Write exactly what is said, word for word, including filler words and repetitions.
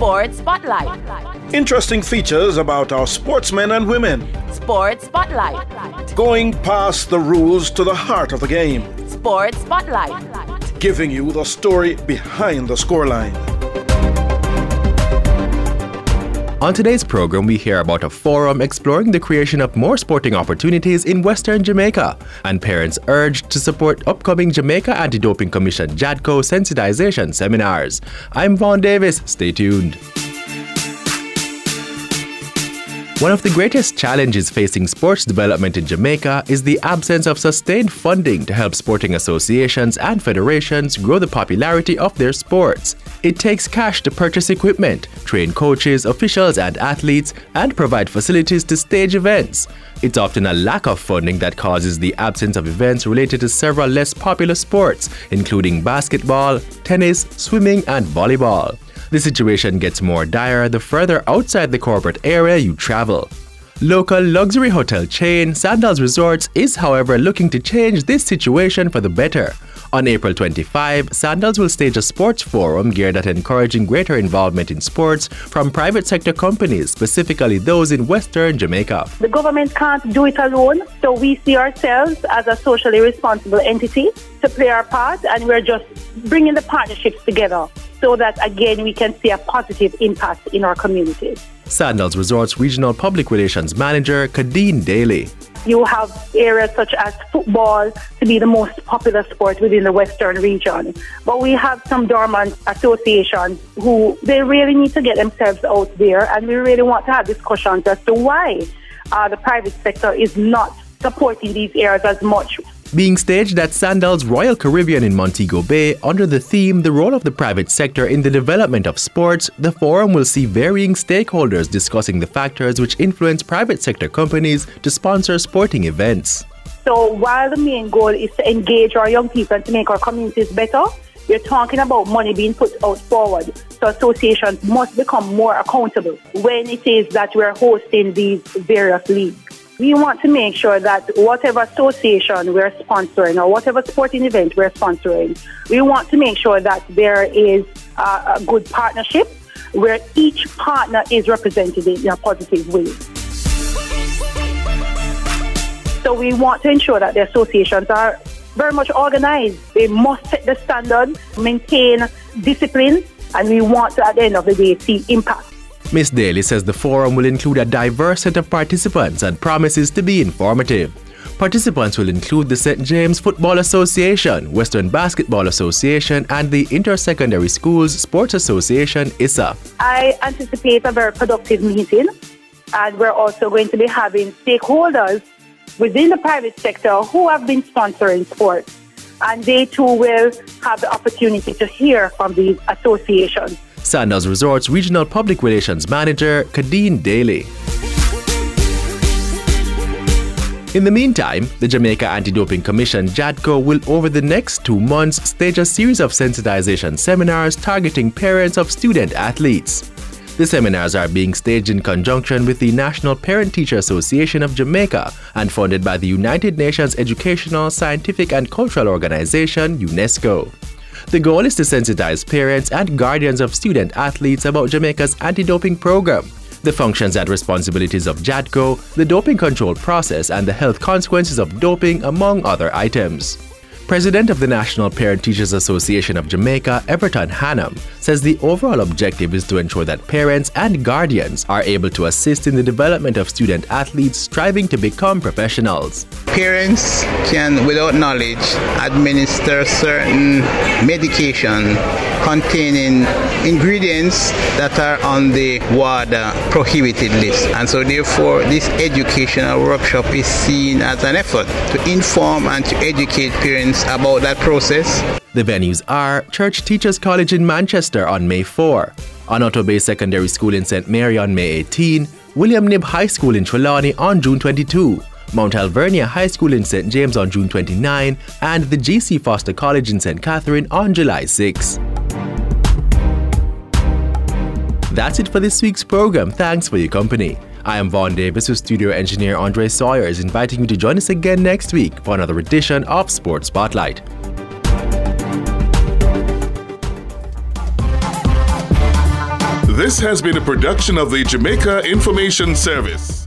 Sports Spotlight. Interesting features about our sportsmen and women. Sports Spotlight. Going past the rules to the heart of the game. Sports Spotlight. Giving you the story behind the scoreline. On today's program, we hear about a forum exploring the creation of more sporting opportunities in Western Jamaica, and parents urged to support upcoming Jamaica Anti-Doping Commission JADCO sensitization seminars. I'm Vaughn Davis. Stay tuned. One of the greatest challenges facing sports development in Jamaica is the absence of sustained funding to help sporting associations and federations grow the popularity of their sports. It takes cash to purchase equipment, train coaches, officials, and athletes, and provide facilities to stage events. It's often a lack of funding that causes the absence of events related to several less popular sports, including basketball, tennis, swimming, and volleyball. The situation gets more dire the further outside the corporate area you travel. Local luxury hotel chain Sandals Resorts is, however, looking to change this situation for the better. On April twenty-fifth, Sandals will stage a sports forum geared at encouraging greater involvement in sports from private sector companies, specifically those in Western Jamaica. The government can't do it alone, so we see ourselves as a socially responsible entity to play our part, and we're just bringing the partnerships together so that, again, we can see a positive impact in our communities. Sandals Resorts Regional Public Relations Manager, Kadeen Daly. You have areas such as football to be the most popular sport within the Western region. But we have some dormant associations who they really need to get themselves out there, and we really want to have discussions as to why uh, the private sector is not supporting these areas as much. Being staged at Sandals Royal Caribbean in Montego Bay under the theme The Role of the Private Sector in the Development of Sports, the forum will see varying stakeholders discussing the factors which influence private sector companies to sponsor sporting events. So while the main goal is to engage our young people and to make our communities better, we're talking about money being put out forward. So associations must become more accountable when it is that we're hosting these various leagues. We want to make sure that whatever association we're sponsoring or whatever sporting event we're sponsoring, we want to make sure that there is a, a good partnership where each partner is represented in a positive way. So we want to ensure that the associations are very much organized. They must set the standard, maintain discipline, and we want to, at the end of the day, see impact. Miz Daly says the forum will include a diverse set of participants and promises to be informative. Participants will include the Saint James Football Association, Western Basketball Association, and the Inter-Secondary Schools Sports Association, I S A. I anticipate a very productive meeting, and we're also going to be having stakeholders within the private sector who have been sponsoring sports, and they too will have the opportunity to hear from these associations. Sandals Resorts Regional Public Relations Manager, Kadeen Daly. In the meantime, the Jamaica Anti-Doping Commission JADCO will over the next two months stage a series of sensitization seminars targeting parents of student athletes. The seminars are being staged in conjunction with the National Parent-Teacher Association of Jamaica and funded by the United Nations Educational, Scientific and Cultural Organization, UNESCO. The goal is to sensitize parents and guardians of student athletes about Jamaica's anti-doping program, the functions and responsibilities of JADCO, the doping control process, and the health consequences of doping, among other items. President of the National Parent Teachers Association of Jamaica, Everton Hannam, says the overall objective is to ensure that parents and guardians are able to assist in the development of student athletes striving to become professionals. Parents can, without knowledge, administer certain medication containing ingredients that are on the WADA prohibited list. And so therefore, this educational workshop is seen as an effort to inform and to educate parents about that process. The venues are Church Teachers College in Manchester on May fourth, Onoto Bay Secondary School in Saint Mary on May eighteenth, William Knibb High School in Trelawney on June twenty-second, Mount Alvernia High School in Saint James on June twenty-ninth, and the G C Foster College in Saint Catherine on July sixth. That's it for this week's program. Thanks for your company. I am Vaughn Davis with studio engineer Andre Sawyers, inviting you to join us again next week for another edition of Sports Spotlight. This has been a production of the Jamaica Information Service.